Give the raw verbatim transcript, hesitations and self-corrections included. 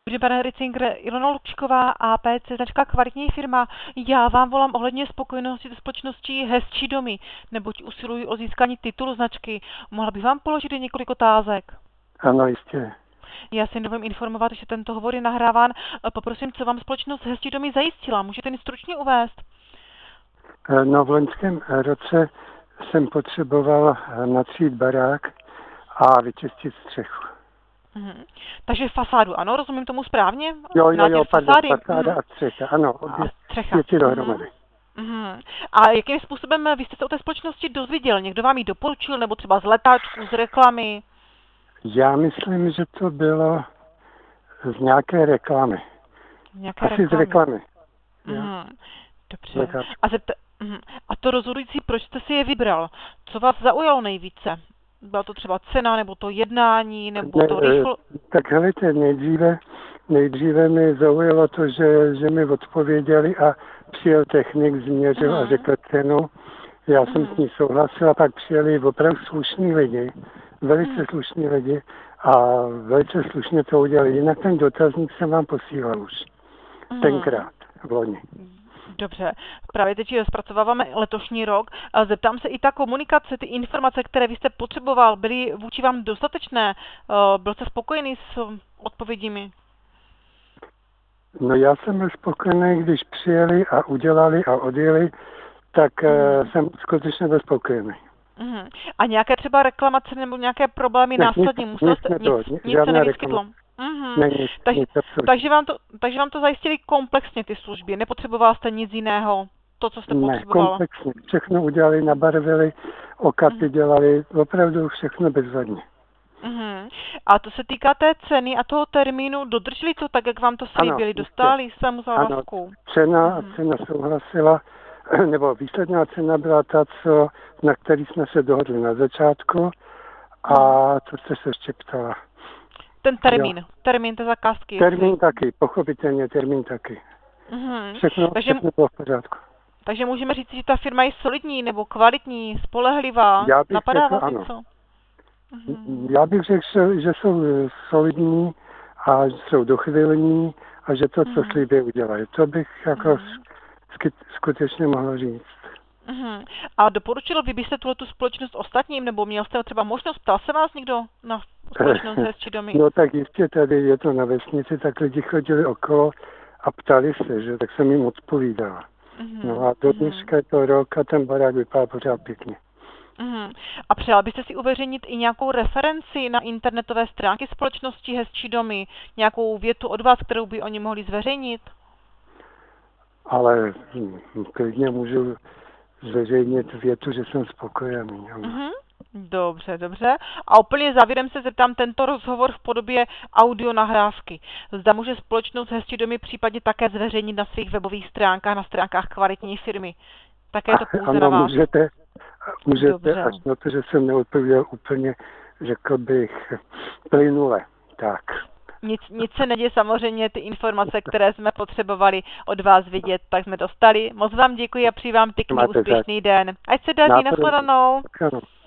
Dobrý, pane Ritzingere, Ilona Lukšková, A P C, značka kvalitní firma. Já vám volám ohledně spokojenosti se společností Hezčí domy, neboť usiluji o získání titulu značky. Mohla bych vám položit několik otázek? Ano, jistě. Já si dovolím informovat, že tento hovor je nahráván. Poprosím, co vám společnost Hezčí domy zajistila. Můžete mi stručně uvést? No, v loňském roce jsem potřeboval natřít barák a vyčistit střechu. Mhm. Takže fasádu, ano, rozumím tomu správně? Jo, jo, jo, pardon, fasády. fasáda Mhm. a střecha, ano, obě A střecha. věci dohromady. Mhm. A jakým způsobem vy jste se o té společnosti dozvěděl? Někdo vám ji doporučil, nebo třeba z letáčku, z reklamy? Já myslím, že to bylo z nějaké reklamy. Nějaké Asi reklamy. z reklamy. Mhm. Dobře. Letáčku. A, zepta- mhm. A to rozhodující, proč jste si je vybral? Co vás zaujalo nejvíce? Byla to třeba cena, nebo to jednání, nebo to Ne, rychlo... tak helejte, nejdříve, nejdříve mi zaujalo to, že, že mi odpověděli a přijel technik, změřil Mhm. a řekl cenu. Já jsem Mhm. s ní souhlasil a pak přijeli opravdu slušní lidi, velice Mhm. slušní lidi a velice slušně to udělali. Jinak ten dotazník jsem vám posílal už Mhm. tenkrát v loni. Dobře, právě teď zpracováváme letošní rok. A zeptám se, i ta komunikace, ty informace, které vy jste potřeboval, byly vůči vám dostatečné? Byl jste spokojený s odpovědími? No já jsem byl spokojený, když přijeli a udělali a odjeli, tak mm. jsem skutečně byl spokojený. Mm. A nějaké třeba reklamace nebo nějaké problémy Ne, následně? nic, Musel nic jste, nebylo, nic, nic, nic se žádná nevyskytlo? reklama. Mm. Ne, nic, takže, nic, takže, vám to, takže vám to zajistili komplexně ty služby, nepotřeboval jste nic jiného, to, co jste ne, potřeboval? komplexně, všechno udělali, nabarvili, okapy Mm. dělali, opravdu všechno bezvadně. Mm. A to se týká té ceny a toho termínu, dodrželi to tak, jak vám to slíbili, dostali svému závazku? Ano, cena, Mm. cena souhlasila, nebo výsledná cena byla ta, co, na který jsme se dohodli na začátku a to jste se ještě ptala. Ten termín, Jo. termín té zakázky. Termín jestli... taky, pochopitelně termín taky. Mm. Všechno, takže, všechno bylo v pořádku. takže můžeme říct, že ta firma je solidní nebo kvalitní, spolehlivá, Já bych napadá řekl vás ano. něco? Mm. Já bych řekl, že jsou solidní a že jsou dochvilní a že to, co Mm. slíbí, udělají. To bych jako Mm. sk- skutečně mohl říct. Mm. A doporučilo vy byste tuhletu společnost ostatním, nebo měl jste třeba možnost, ptal se vás někdo na společnost Hezčí domy? No tak jistě tady je to na vesnici, tak lidi chodili okolo a ptali se, že tak jsem jim odpovídala. Mm. No a do dneška je to rok a ten barák vypadá pořád pěkně. Mm. A přál byste si uveřejnit i nějakou referenci na internetové stránky společnosti Hezčí domy, nějakou větu od vás, kterou by oni mohli zveřejnit? Ale hm, klidně můžu zveřejnit větu, že jsem spokojený. Mm-hmm. Dobře, dobře. A úplně závěrem se zeptám tento rozhovor v podobě audionahrávky. Zda může společnost Hezčí domy případně také zveřejnit na svých webových stránkách, na stránkách kvalitní firmy. Také je to pouze ano, na vás. můžete, můžete Dobře. až na to, že jsem neodpověděl úplně, řekl bych, plynule. Tak. Nic, nic se neděje, samozřejmě ty informace, které jsme potřebovali od vás vidět, tak jsme dostali. Moc vám děkuji a přeji vám pěkný, Máte úspěšný tak. den. Ať se daří, nashledanou. Ano.